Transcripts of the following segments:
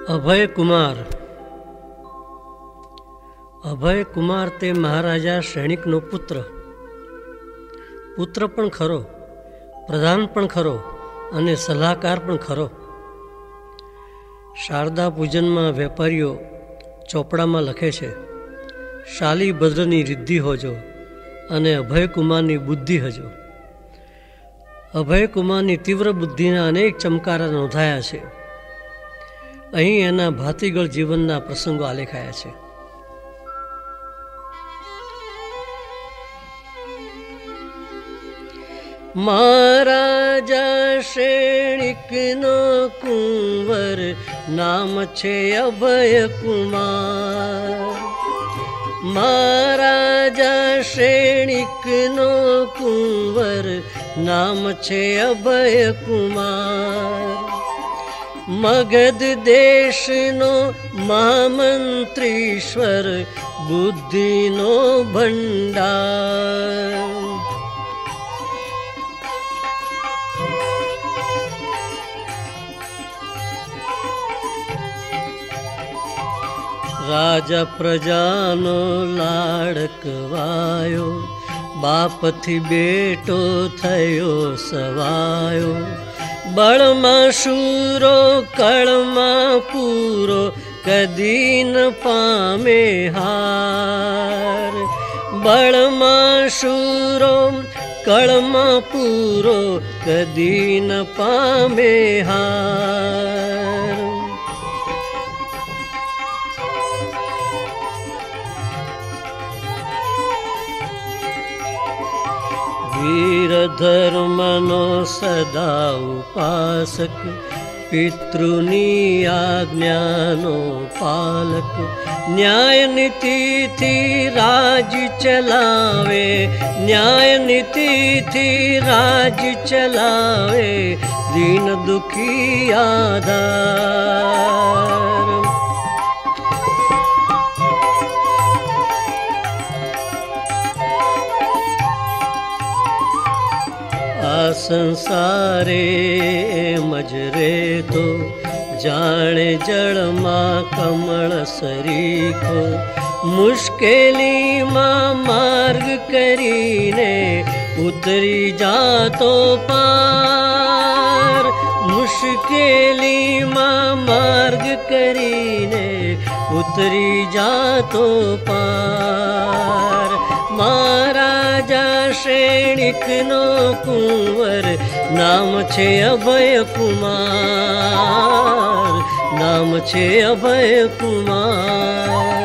अभय कुमार अभय कुमार ते महाराजा श्रेणिकनो पुत्र पण खरो, प्रधान पण खरो अने सलाहकार पण खरो। शारदा पूजन में वेपारीओ चोपड़ा में लखे छे, शाली भद्रनी रिद्धि होजो अने अभय कुमारनी बुद्धि हजो। अभय कुमारनी तीव्र बुद्धिना अनेक चमकारा नोंधाया छे। अहीं एना भातीगळ जीवनना प्रसंगो आलेखाया छे। महाराजा श्रेणिकनो कुंवर नाम छे अभय कुमार। महाराजा श्रेणिकनो कुंवर नाम छे अभय कुमार। मगध देशनो महामंत्रीश्वर बुद्धिनो भंडार। राजा प्रजानो लाडकवायो, बापथी बेटो थयो सवायो। बळमा शूरो कळमा पूरो, कदी न पामे हार। बळमा शूरो कळमा पूरो, कदी न पामे हार। वीर धर्मनो सदा उपासक, पितृनी आज्ञानो पालक। न्याय नीति थी राज चलावे, न्याय नीति थी राज चलावे। दीन दुखी आधार। आ संसारे मजरे तो, जाने जड़ माँ कमल सरीखो। मुश्केली माँ मार्ग करीने, उतरी जातो पार। मुश्केली माँ मार्ग करीने, उतरी जातो पार। महाराजा श्रेणिकनो कुंवर नाम छे अभय कुमार। नाम छे अभय कुमार।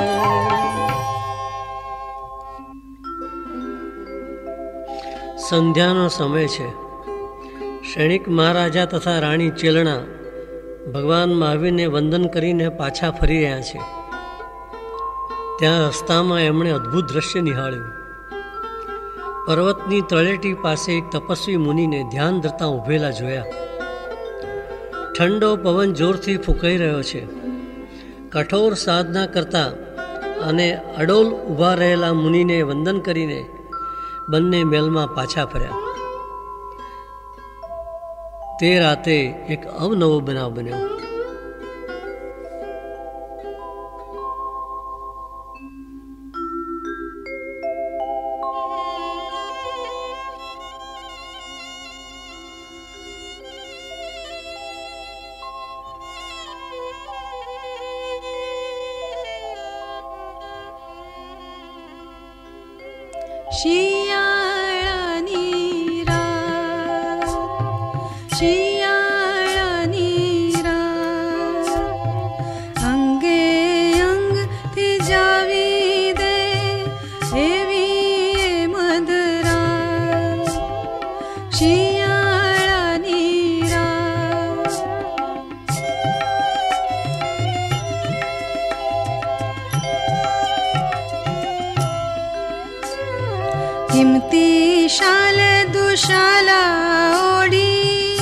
संध्यानो समय छे। श्रेणिक महाराजा तथा राणी चेलना भगवान महावीरने वंदन करीने पाछा फरी रह्या छे। त्यां रस्तामां एमणे अद्भुत दृश्य निहाळ्युं। पर्वतनी तळेटी पासे एक तपस्वी मुनिने ध्यान धरता उभेला जोया। ठंडो पवन जोरथी फूंकाई रह्यो छे। कठोर साधना करता अने अडोल उभा रहेला मुनिने वंदन करीने बंने मेलमां पाछा फर्या। ते राते एक अवनवो बनाव बन्यो। शियाळानी रात, शियाळानी रात, अंगे अंग थी जावी दे एवी मधुरात। शियाळानी रात, किमती शाल दुशाला ओढ़ी,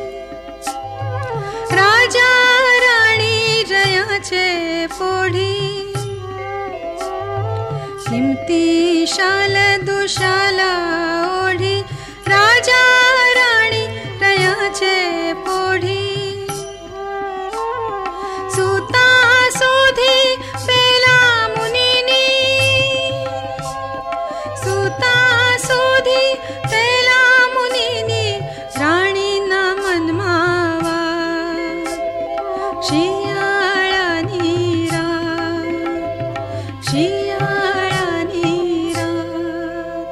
राजा राणी रया छे पोढ़ी। किमती शाल दुशाला ओढ़ी, राजा राणी रया छे पोढ़ी। सूता શિયાળાની રાત.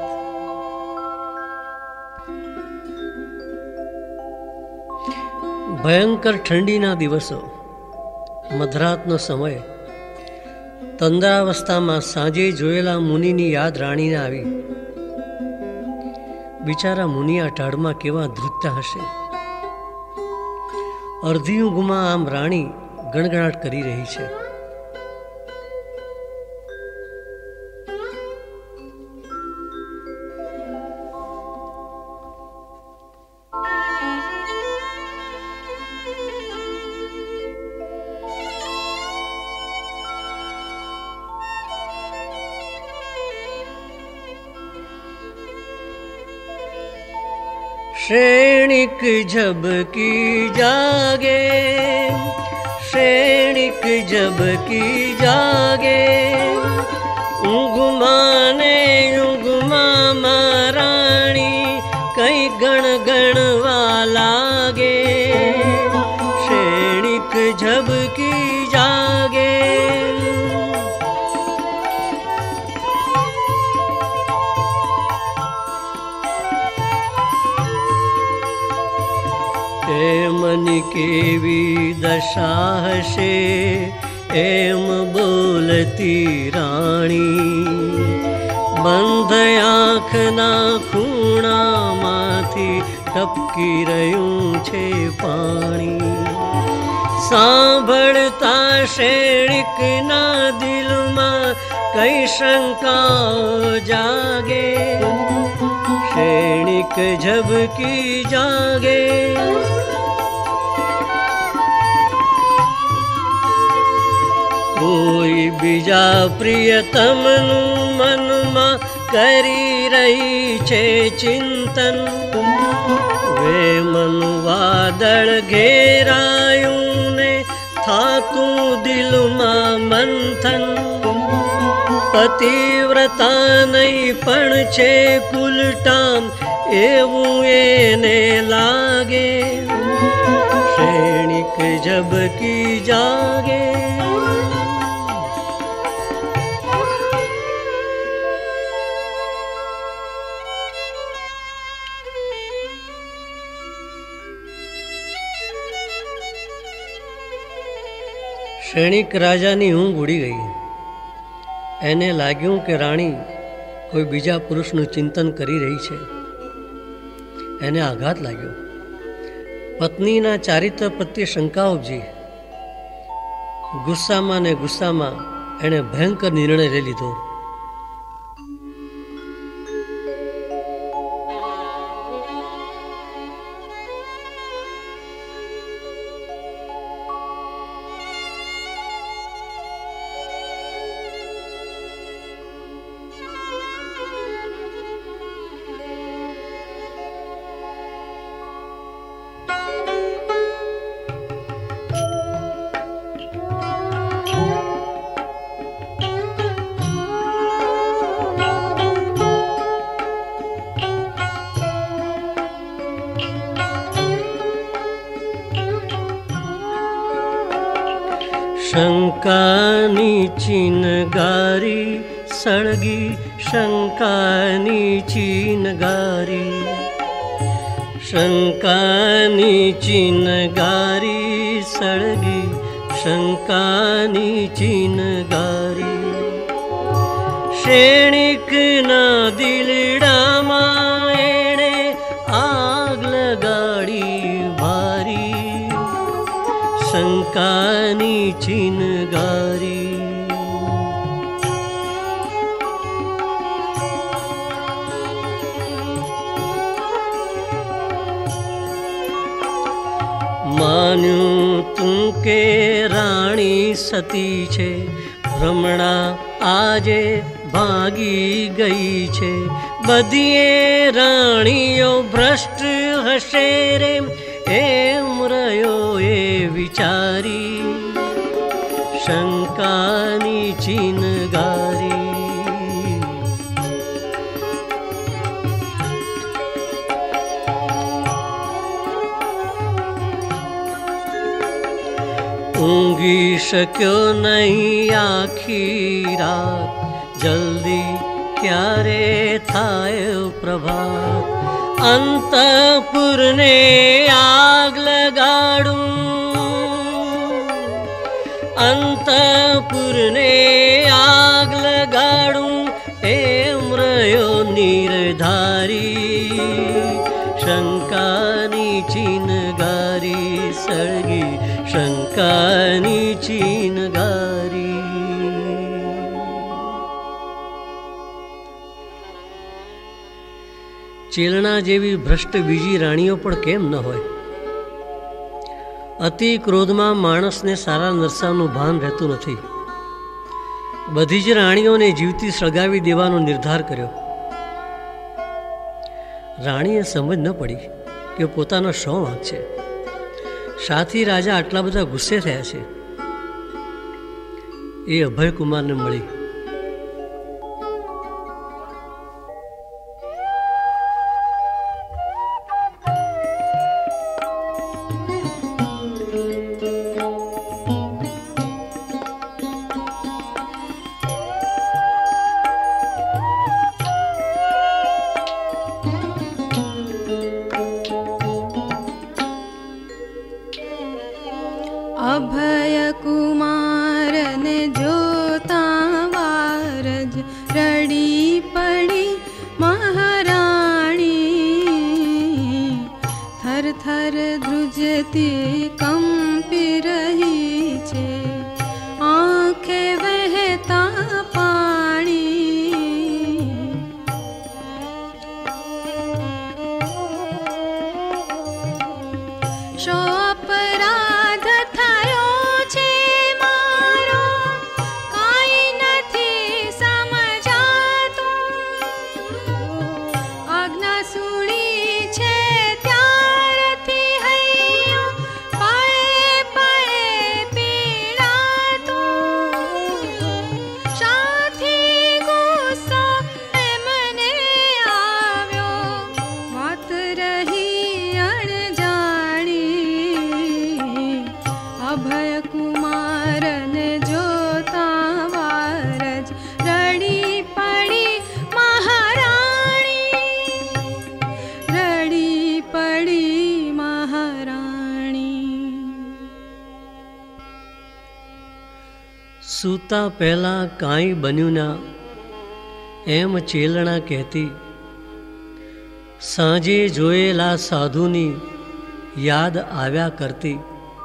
ભયંકર ઠંડીના દિવસો, મધરાતનો સમય, તંદ્રાવસ્થામાં સાંજે જોયેલા મુનિની યાદ રાણીને આવી. બિચારા મુનિ આ ટાળમાં કેવા ધ્રુજતા હશે. અડધી ઊંઘમાં આમ રાણી ગણગણાટ કરી રહી છે. श्रेणिक झबकी जागे, श्रेणिक झबकी जागे, ઊંઘમાને ઊંઘમાં રાણી કઈ ગણ ગણવા લાગે. શ્રેણિક ઝબકી જાગે, મની કેવી દશા હશે એમ બોલતી રાણી. બંધ આંખના ખૂણામાંથી ટપકી રહ્યું છે પાણી. સાંભળતા શ્રેણિકના દિલમાં કઈ શંકાઓ જાગે. શ્રેણિક ઝબકી જાગે, કોઈ બીજા પ્રિયતમનું મનમાં કરી રહી છે ચિંતન. વેમનું વાદળ ઘેરાયું ને થાતું દિલમાં મંથન. પતિવ્રતા નહીં પણ છે કુલટામ એવું એને લાગે. શ્રેણિક ઝબકી જાગે, શ્રેણિક રાજાની ઊંઘ ઉડી ગઈ. એને લાગ્યું કે રાણી કોઈ બીજા પુરુષનું ચિંતન કરી રહી છે. એને આઘાત લાગ્યો. પત્નીના ચારિત્ર પ્રત્યે શંકા ઉપજી. ગુસ્સામાં ને ગુસ્સામાં એણે ભયંકર નિર્ણય લઈ લીધો. શંકાની ચિનગારી સળગી, શંકાની ચિનગારી, શંકાની ચિનગારી સળગી, શંકાની ચિનગારી. શ્રેણિકના દિલડામાં એણે આગ લગાડી ભારી. શંકાની ચિનગારી, માન્યું તું કે રાણી સતી છે, ભ્રમણા આજે ભાગી ગઈ છે. બધીએ રાણીઓ ભ્રષ્ટ હશે રે એમ રહ્યો એ વિચારી. શંકાની ચિનગારી, ઊંઘી શક્યો નહીં આખી રાત, જલ્દી ક્યારે થાય પ્રભાત. અંતઃપુરને આગ લગાડું, અંતઃપુરને આગ લગાડું, એમ રહ્યો નિર્ધારી. શંકાની ચિનગારી સળગી, શંકાની ચિનગારી. ચેલણા જેવી ભ્રષ્ટ બીજી રાણીઓ પણ કેમ ન હોય. અતિ ક્રોધમાં માણસને સારા નરસાનું ભાન રહેતું નથી. બધી જ રાણીઓને જીવતી સળગાવી દેવાનો નિર્ધાર કર્યો. રાણીએ સમજ ન પડી કે પોતાનો શો વાંક છે. સાથી રાજા આટલા બધા ગુસ્સે થયા છે. એ અભયકુમારને મળી. અભય કુમારને જોતા વારજ રડી પડી મહારાણી. થર થર ધ્રુજતી કંપી રહી છે, આંખે વહેતા પાણી. શો અપરાધ થયો છે મારો, કાંઈ નથી સમજાતું. આજ્ઞા સુણી છે ત્યારથી હૈયું પળે પળે પીડાતું. શાથી ગુસ્સો એમને આવ્યો, વાત રહી અણજાણી. અભય કુમારને જોતા વારજ રડી પડી મહારાણી, રડી પડી મહારાણી. સૂતા પહેલા કાંઈ બન્યું ના એમ ચેલણા કહેતી. સાંજે જોયેલા સાધુની યાદ આવ્યા કરતી.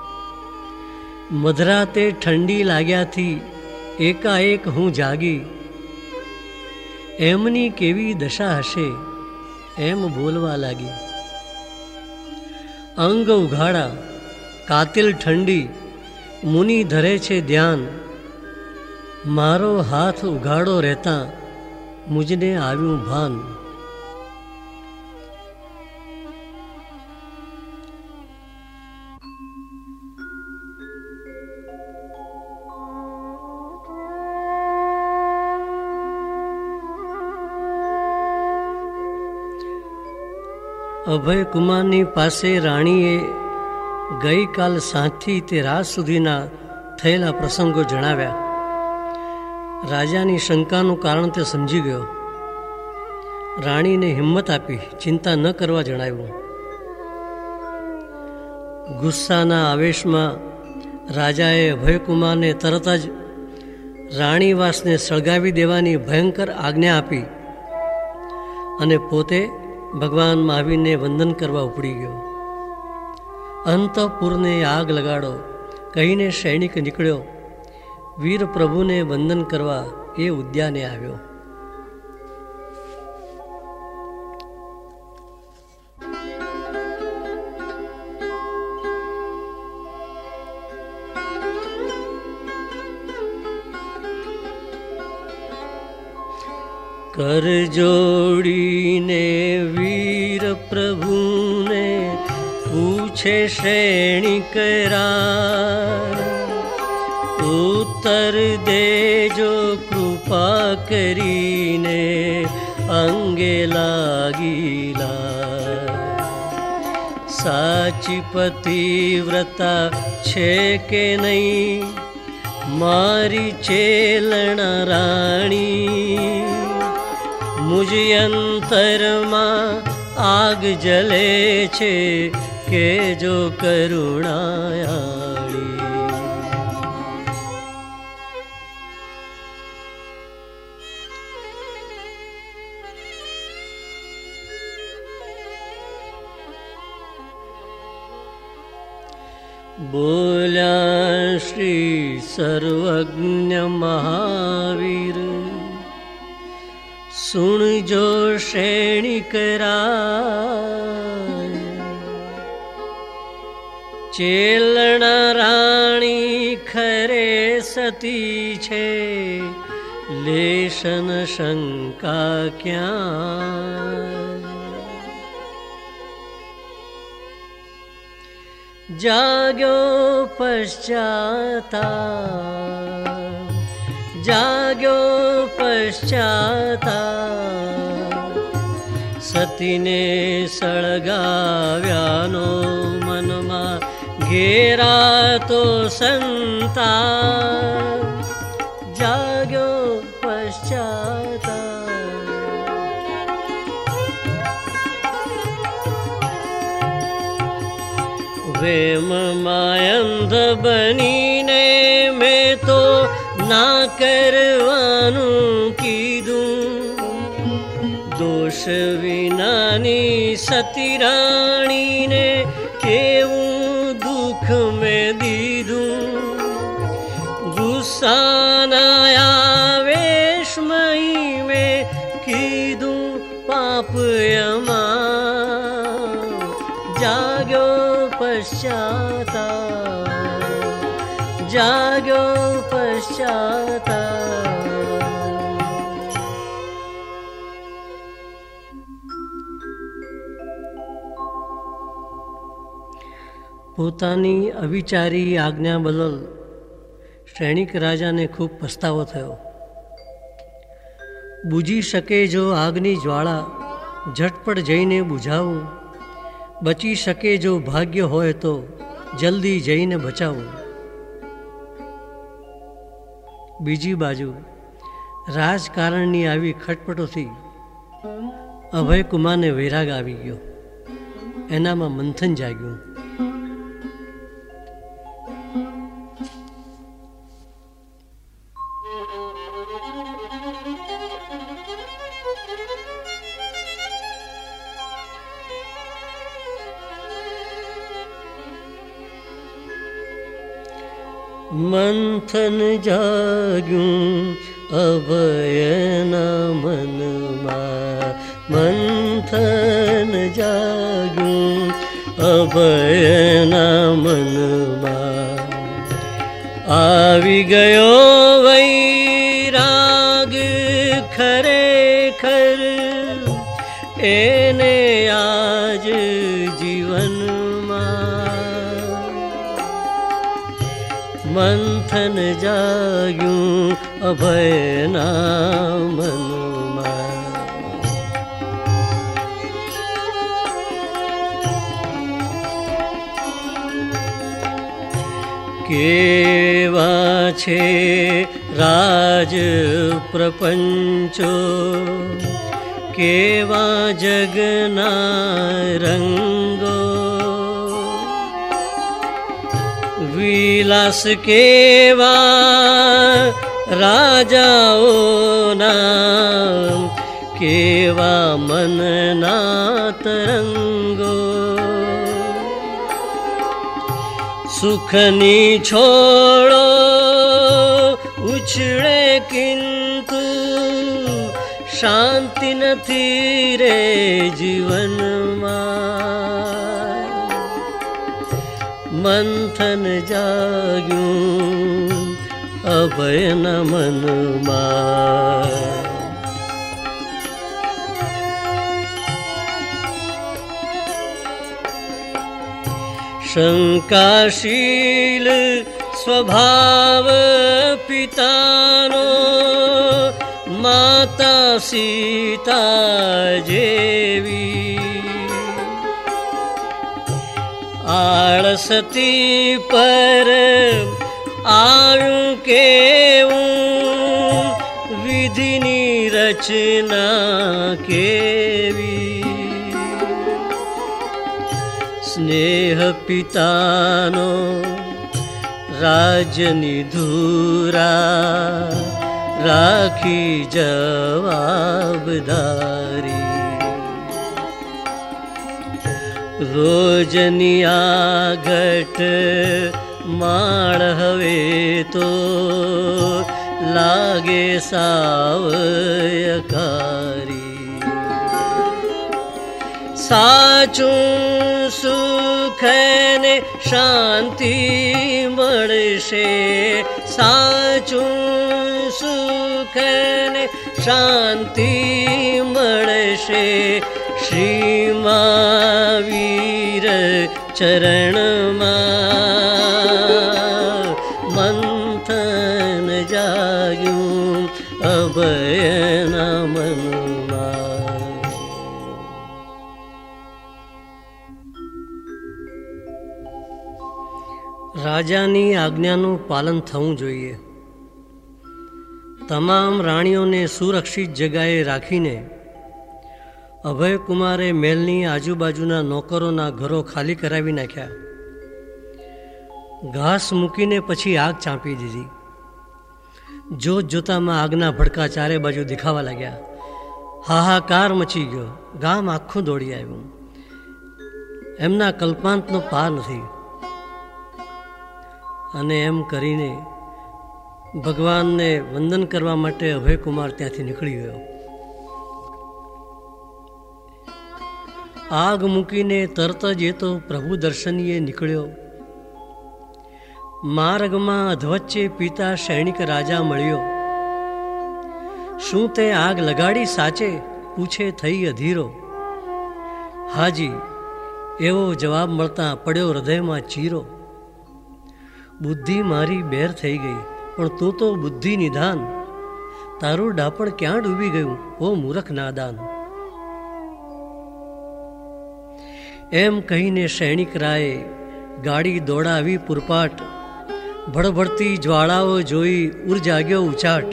મધરાતે ઠંડી લાગ્યાથી એકાએક હું જાગી. એમની કેવી દશા હશે એમ બોલવા લાગી. અંગ ઉઘાડા, કાતિલ ઠંડી, મુનિ ધરે છે ધ્યાન. મારો હાથ ઉઘાડો રહેતા મુજને આવ્યું ભાન. અભયકુમારની પાસે રાણીએ ગઈકાલ સાંજથી તે રાત સુધીના થયેલા પ્રસંગો જણાવ્યા. રાજાની શંકાનું કારણ તે સમજી ગયો. રાણીને હિંમત આપી ચિંતા ન કરવા જણાવ્યું. ગુસ્સાના આવેશમાં રાજાએ અભયકુમારને તરત જ રાણીવાસને સળગાવી દેવાની ભયંકર આજ્ઞા આપી અને પોતે ભગવાન મહાવીરને વંદન કરવા ઉપડી ગયો. અંતઃપુરને આગ લગાડો કહીને સૈનિક નીકળ્યો. વીર પ્રભુને વંદન કરવા એ ઉદ્યાને આવ્યો. કર જોડીને વીર પ્રભુને પૂછે સૈનિક રાણ. ઉત્તર દેજો કૃપા કરીને અંગે લાગીલા. સાચી પતિવ્રતા છે કે નહીં મારી ચેલણા રાણી મુજ અંતરમાં આગ જલે છે કે જો કરુણાયાળી બોલ્યા શ્રી સર્વજ્ઞ મહાવીર સુણજો શ્રેણિકરાય ચેલણા રાણી ખરે સતી છે લેશન શંકા ક્યાં જાગ્યો પશ્ચાતાપ જાગ્યો પશ્ચાતાપ સતીને સળગાવ્યાનો મનમાં ઘેરાતો સંતાપ જાગ્યો પશ્ચાતાપ વેમ માયંધ બનીને મેં તો ના કરવાનું કીધું દોષ વિનાની સતી રાણીને કેવું દુઃખ મેં દીધું ગુસ્સાના આવેશમયી મેં કીધું પાપ યમા જાગ્યો પશ્ચાતાપ જાગ્યો પશ્ચાતાપ પોતાની અવિચારી આજ્ઞા બદલ શ્રેણિક રાજાને ખૂબ પસ્તાવો થયો. બુજી શકે જો આગની જ્વાળા ઝટપટ જઈને બુઝાવું બચી શકે જો ભાગ્ય હોય તો જલ્દી જઈને બચાવું. બીજી બાજુ રાજકારણની આવી ખટપટોથી અભયકુમારને વૈરાગ આવી ગયો. એનામાં મંથન જાગ્યું. મંથન જાગ્યું અભયના મનમાં મંથન જાગ્યું અભયના મનમાં આવી ગયો વૈરાગ ખરેખર એને આજ જીવનમાં મંથન જાગ્યું અભયના મનમાં કેવા છે રાજ પ્રપંચો કેવા જગના રંગો વિલાસ કેવા રાજાઓના કેવા મનના તરંગો સુખની છોડો ઉછળે કિંતુ શાંતિ નથી રે જીવનમાં મંથન જાગ્યું અભયના મનમાં શંકાશીલ સ્વભાવ પિતાનો માતા સીતા જેવી आळसती पर आव्યું કેવું વિધિની રચના કેવી સ્નેહ પિતાનો રાજની ધૂરા રાખી જવાબદારી રોજની આગટ માળ હવે તો લાગે સાવયકારી સાચું સુખ ને શાંતિ મળશે સાચું સુખ ને શાંતિ મળશે શ્રી મહાવીર ચરણમાં મંથન જાગ્યું અભયના મનમાં. રાજાની આજ્ઞાનું પાલન થવું જોઈએ. તમામ રાણીઓને સુરક્ષિત જગાએ રાખીને અભયકુમારે મહેલની આજુબાજુના નોકરોના ઘરો ખાલી કરાવી નાખ્યા. ઘાસ મૂકીને પછી આગ ચાંપી દીધી. જોત જોતામાં આગના ભડકા ચારે બાજુ દેખાવા લાગ્યા. હાહાકાર મચી ગયો. ગામ આખું દોડી આવ્યું. એમના કલ્પાંતનો પાર નથી. અને એમ કરીને ભગવાનને વંદન કરવા માટે અભયકુમાર ત્યાંથી નીકળી ગયો. આગ મૂકીને તરત જ એ તો પ્રભુ દર્શનીએ નીકળ્યો. માર્ગમાં અધવચ્ચે પિતા સૈનિક રાજા મળ્યો. શું તે આગ લગાડી સાચે? પૂછે થઈ અધીરો. હાજી, એવો જવાબ મળતા પડ્યો હૃદયમાં ચીરો. બુદ્ધિ મારી બેર થઈ ગઈ, પણ તું તો બુદ્ધિ નિધાન. તારું ડાપણ ક્યાં ડૂબી ગયું ઓ મૂરખ નાદાન. એમ કહીને સૈનિક રાયે ગાડી દોડાવી પૂરપાટ. ભડભડતી જ્વાળાઓ જોઈ ઉર જાગ્યો ઉચાટ.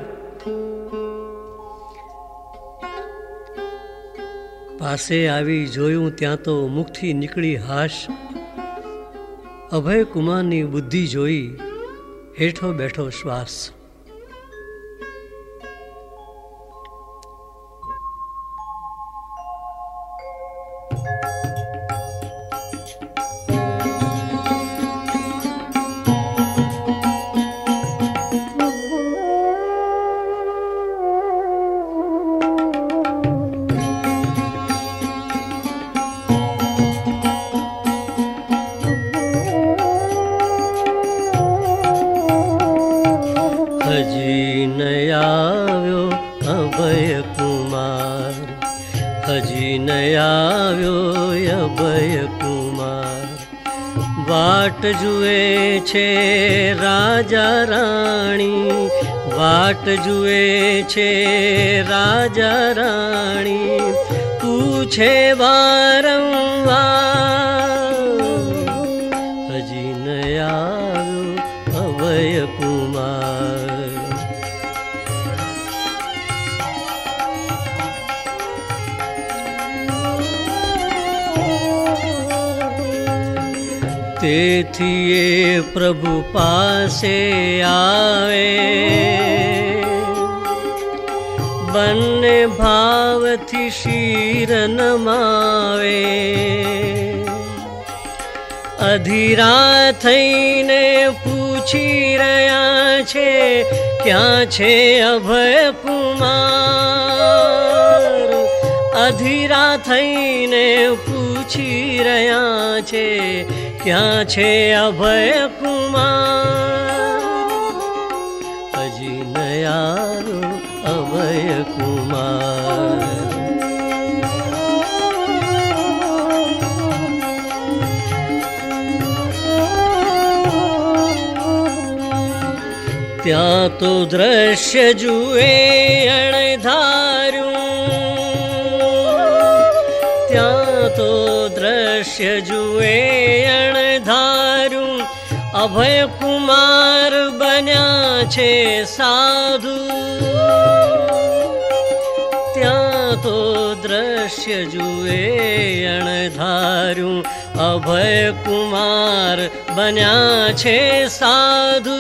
પાસે આવી જોયું ત્યાં તો મુખથી નીકળી હાશ. અભયકુમારની બુદ્ધિ જોઈ હેઠો બેઠો શ્વાસ. હજી ન આવ્યો અભયકુમાર, હજી ન આવ્યો અભયકુમાર. વાટ જુએ છે રાજા રાણી, વાટ જુએ છે રાજા રાણી. પૂછે વારંવાર હજી ન આવ્યો અભયકુમાર. તેથી એ પ્રભુ પાસે આવે, બંને ભાવથી શીર નમાવે. અધીરા થઈને પૂછી રહ્યા છે ક્યાં છે અભયકુમાર. અધીરા થઈને પૂછી રહ્યા છે ક્યાં છે અભયકુમાર. હજી ન આવ્યો અભયકુમાર. ત્યાં તો દ્રશ્ય જુએ અણધાર્યું, ત્યાં તો દ્રશ્ય જુએ અણધાર્યું. અભય કુમાર બન્યા છે સાધુ, ત્યાં તો દ્રશ્ય જુએ અણધાર્યું. અભય કુમાર બન્યા છે સાધુ,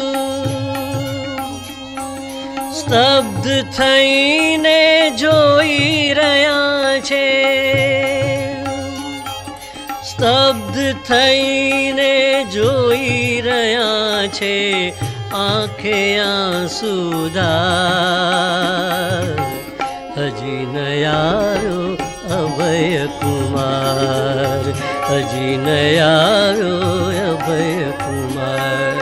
સ્તબ્ધ થઈને જોઈ રહ્યા છે, સ્તબ્ધ થઈને જોઈ રહ્યા છે, આંખે આંસુધાર. હજી ન આવ્યો અભય કુમાર, હજી ન આવ્યો અભય કુમાર.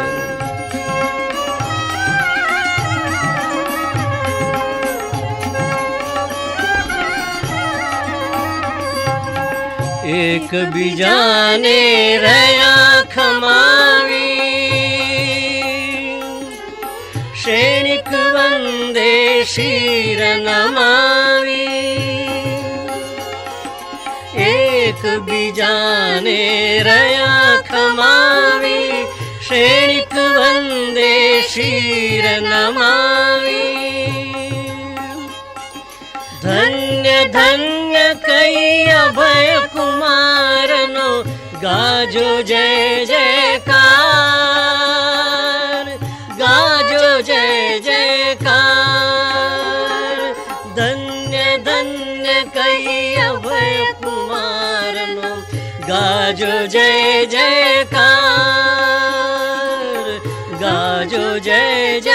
એકબીજાને રહ્યા ખમાવી, ક્ષણિક વંદે શિર નમાવી. એકબીજાને રહ્યા ખમાવી, ક્ષણિક વંદે શિર નમાવી. ધન્ય ધન્ય કઈ અભય કુમારનો ગાજો જય જયકાર, ગાજો જય જયકાર. ધન્ય ધન્ય કઈ અભય કુમારનો ગાજો જય જયકાર, ગાજો જય જય